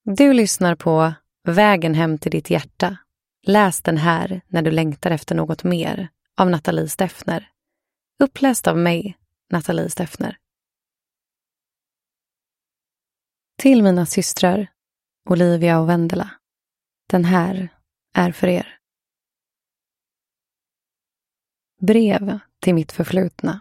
Du lyssnar på Vägen hem till ditt hjärta. Läs den här när du längtar efter något mer av Nathalie Steffner. Uppläst av mig, Nathalie Steffner. Till mina systrar, Olivia och Vendela. Den här är för er. Brev till mitt förflutna.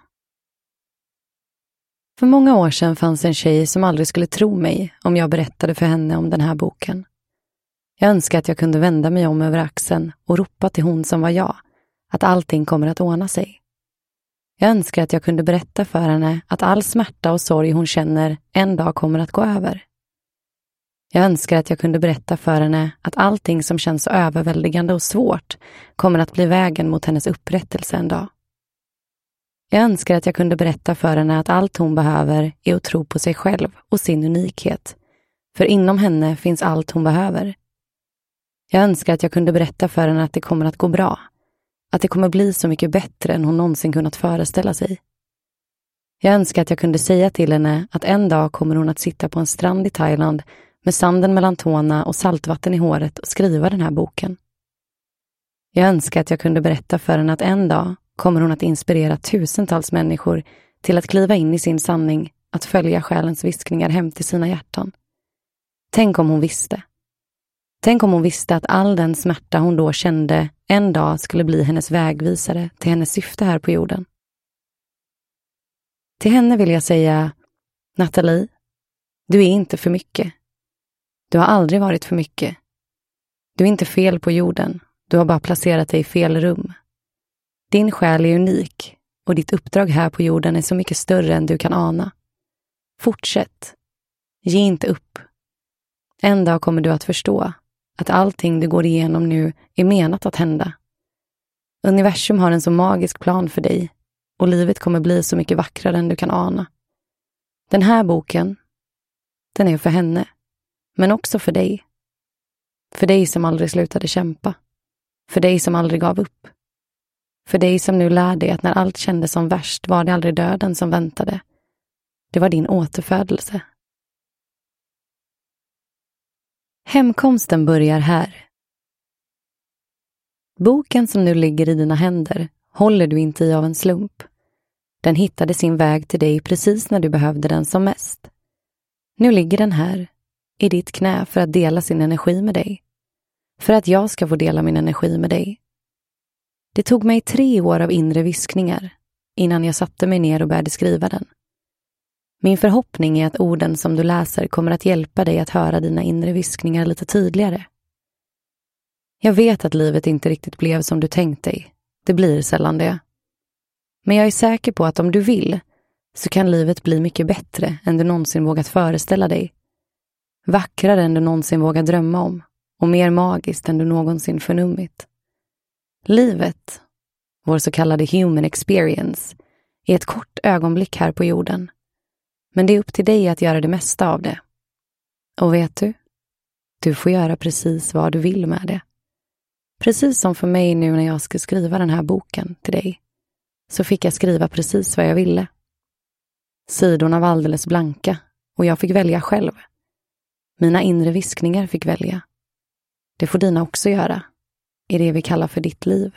För många år sedan fanns en tjej som aldrig skulle tro mig om jag berättade för henne om den här boken. Jag önskar att jag kunde vända mig om över axeln och ropa till hon som var jag, att allting kommer att ordna sig. Jag önskar att jag kunde berätta för henne att all smärta och sorg hon känner en dag kommer att gå över. Jag önskar att jag kunde berätta för henne att allting som känns så överväldigande och svårt kommer att bli vägen mot hennes upprättelse en dag. Jag önskar att jag kunde berätta för henne att allt hon behöver är att tro på sig själv och sin unikhet, för inom henne finns allt hon behöver. Jag önskar att jag kunde berätta för henne att det kommer att gå bra, att det kommer bli så mycket bättre än hon någonsin kunnat föreställa sig. Jag önskar att jag kunde säga till henne att en dag kommer hon att sitta på en strand i Thailand med sanden mellan tårna och saltvatten i håret och skriva den här boken. Jag önskar att jag kunde berätta för henne att en dag kommer hon att inspirera tusentals människor till att kliva in i sin sanning, att följa själens viskningar hem till sina hjärtan. Tänk om hon visste. Tänk om hon visste att all den smärta hon då kände en dag skulle bli hennes vägvisare till hennes syfte här på jorden. Till henne vill jag säga: Nathalie, du är inte för mycket. Du har aldrig varit för mycket. Du är inte fel på jorden, du har bara placerat dig i fel rum. Din själ är unik och ditt uppdrag här på jorden är så mycket större än du kan ana. Fortsätt. Ge inte upp. En dag kommer du att förstå att allting du går igenom nu är menat att hända. Universum har en så magisk plan för dig och livet kommer bli så mycket vackrare än du kan ana. Den här boken, den är för henne, men också för dig. För dig som aldrig slutade kämpa. För dig som aldrig gav upp. För dig som nu lär dig att när allt kändes som värst var det aldrig döden som väntade. Det var din återfödelse. Hemkomsten börjar här. Boken som nu ligger i dina händer håller du inte i av en slump. Den hittade sin väg till dig precis när du behövde den som mest. Nu ligger den här, i ditt knä, för att dela sin energi med dig. För att jag ska få dela min energi med dig. Det tog mig 3 år av inre viskningar innan jag satte mig ner och började skriva den. Min förhoppning är att orden som du läser kommer att hjälpa dig att höra dina inre viskningar lite tydligare. Jag vet att livet inte riktigt blev som du tänkt dig. Det blir sällan det. Men jag är säker på att om du vill så kan livet bli mycket bättre än du någonsin vågat föreställa dig. Vackrare än du någonsin vågat drömma om och mer magiskt än du någonsin förnummit. Livet, vår så kallade human experience, är ett kort ögonblick här på jorden. Men det är upp till dig att göra det mesta av det. Och vet du? Du får göra precis vad du vill med det. Precis som för mig nu när jag ska skriva den här boken till dig, så fick jag skriva precis vad jag ville. Sidorna var alldeles blanka och jag fick välja själv. Mina inre viskningar fick välja. Det får dina också göra. I det vi kallar för ditt liv.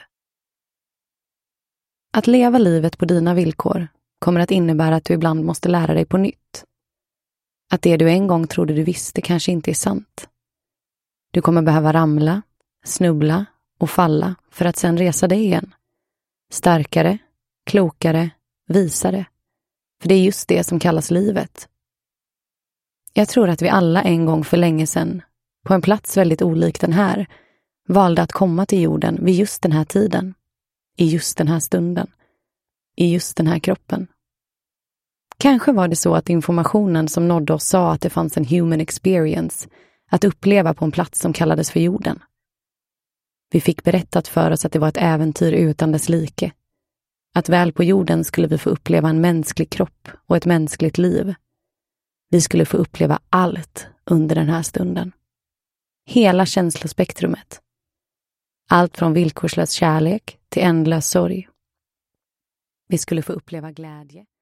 Att leva livet på dina villkor kommer att innebära att du ibland måste lära dig på nytt. Att det du en gång trodde du visste kanske inte är sant. Du kommer behöva ramla, snubbla och falla för att sedan resa dig igen. Starkare, klokare, visare. För det är just det som kallas livet. Jag tror att vi alla en gång för länge sedan, på en plats väldigt olik den här, valde att komma till jorden vid just den här tiden, i just den här stunden, i just den här kroppen. Kanske var det så att informationen som nådde oss sa att det fanns en human experience att uppleva på en plats som kallades för jorden. Vi fick berättat för oss att det var ett äventyr utan dess like. Att väl på jorden skulle vi få uppleva en mänsklig kropp och ett mänskligt liv. Vi skulle få uppleva allt under den här stunden. Hela känslospektrumet. Allt från villkorslös kärlek till ändlös sorg. Vi skulle få uppleva glädje.